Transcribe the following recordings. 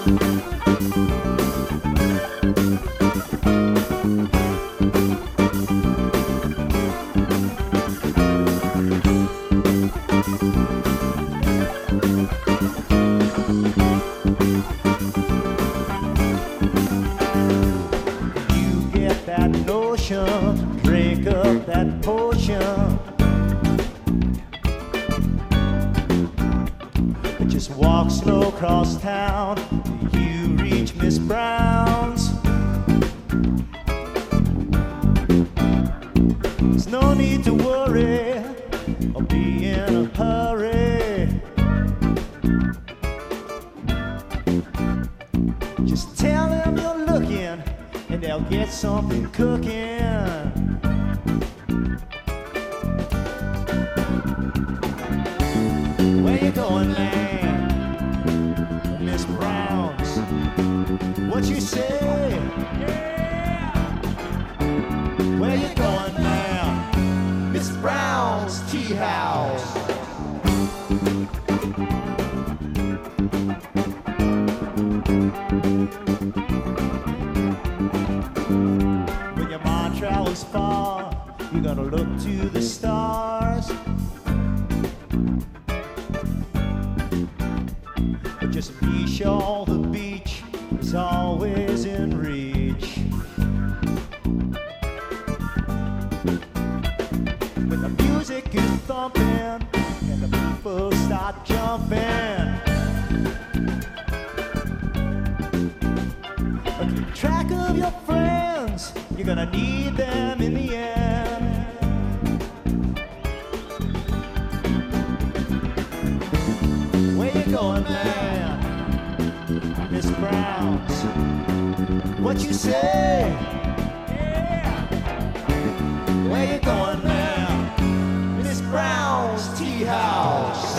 Drink up that potion. Just walk slow across town till you reach Miss Brown's. There's no need to worry or be in a hurry. Just tell them you're looking and they'll get something cooking. Where you going, man? Miss Brown's. What you say? Yeah. Where you going now? Miss Brown's Tea House. When your mind travels far, you gotta look to the stars. But just be sure the beach is always in reach. When the music is thumping and the people start jumping, keep track of your friends, you're gonna need them in the end. Where you going, man? Miss Brown's. What you say? Yeah. Where you going, man? Miss Brown's Tea House.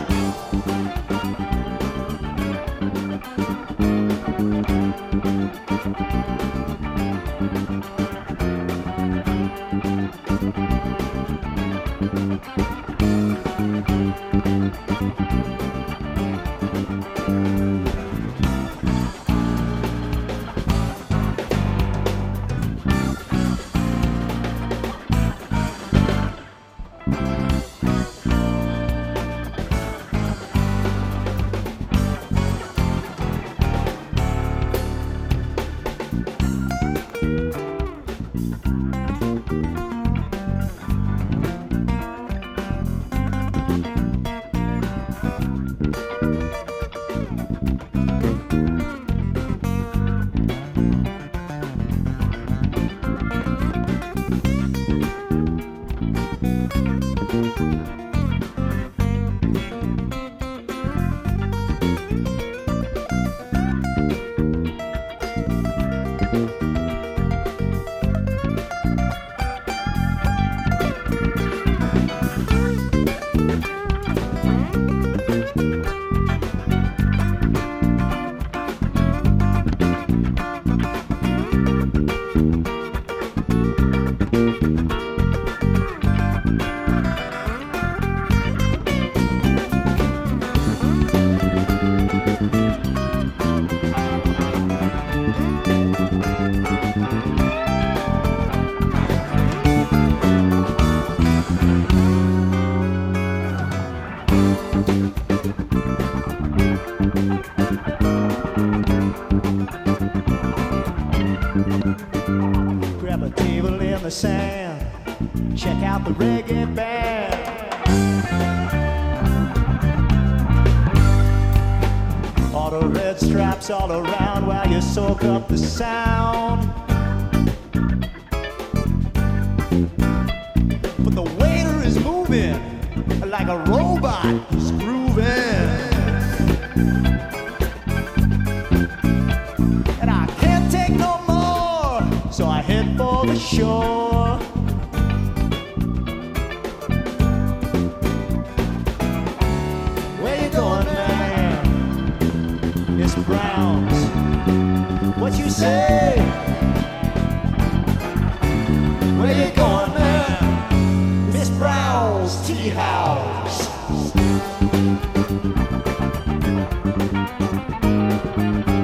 Grab a table in the sand, check out the reggae band. All the red straps all around while you soak up the sound. But the waiter is moving like a robot, he's grooving. And I can't take no more, so I head for the shore. Where you going, man? Miss Brown's. What you say? Where you going, man? Miss Brown's Tea House.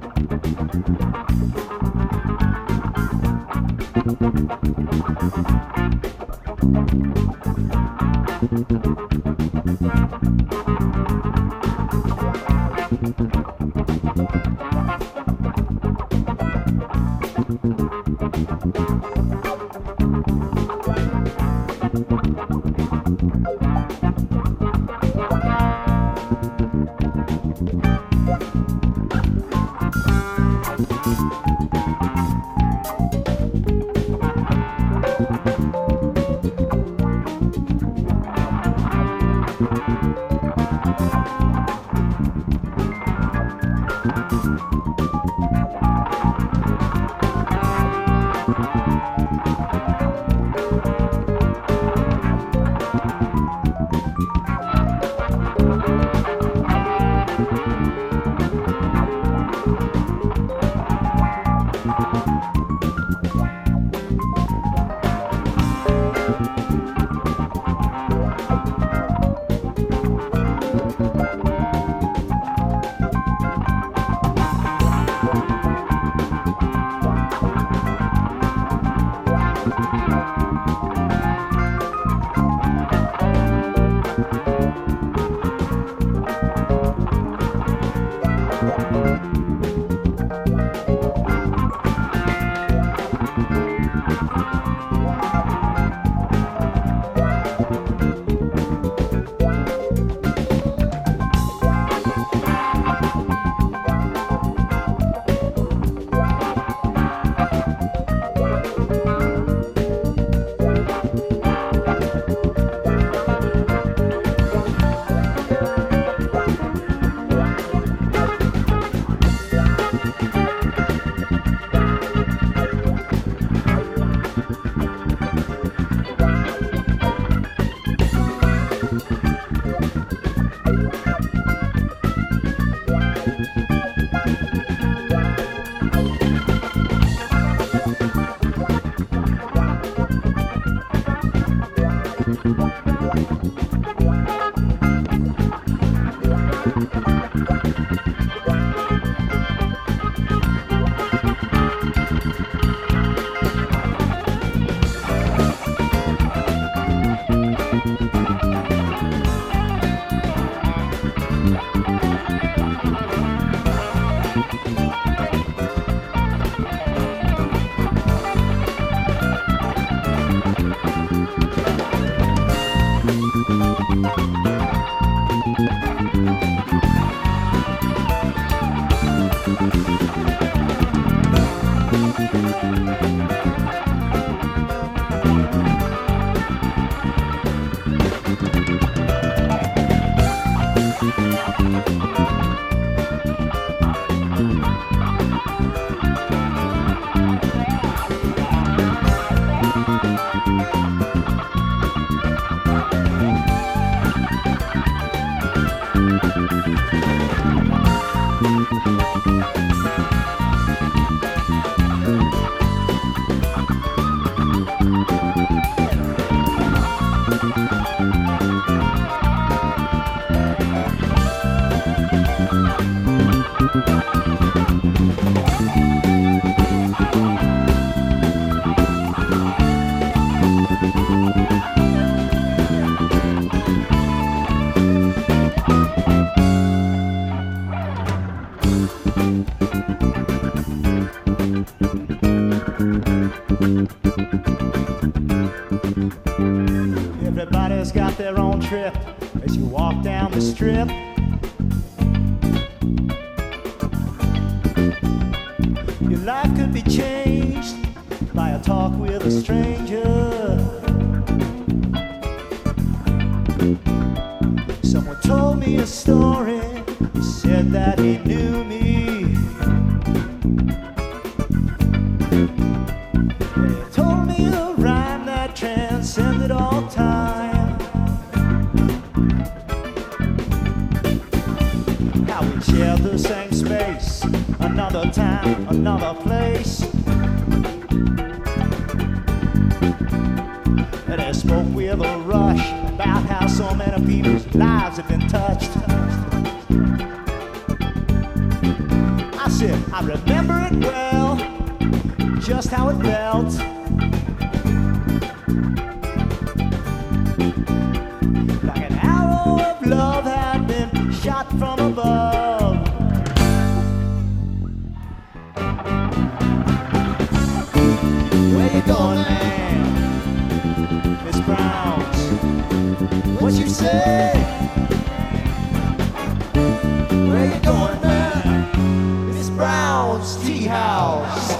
Everybody's got their own trip as you walk down the strip. Your life could be changed by a talk with a stranger. Someone told me a story, he said that he knew me. He told me a rhyme that transcended all time. How we shared the same space, another time, another place. And I spoke with a rush about how so many people's lives have been touched. I said, I remember it well, just how it felt. Like an arrow of love had been shot from above. Where you going, man? Miss Brown's. What you say? Where you going, man? Miss Brown's Tea House.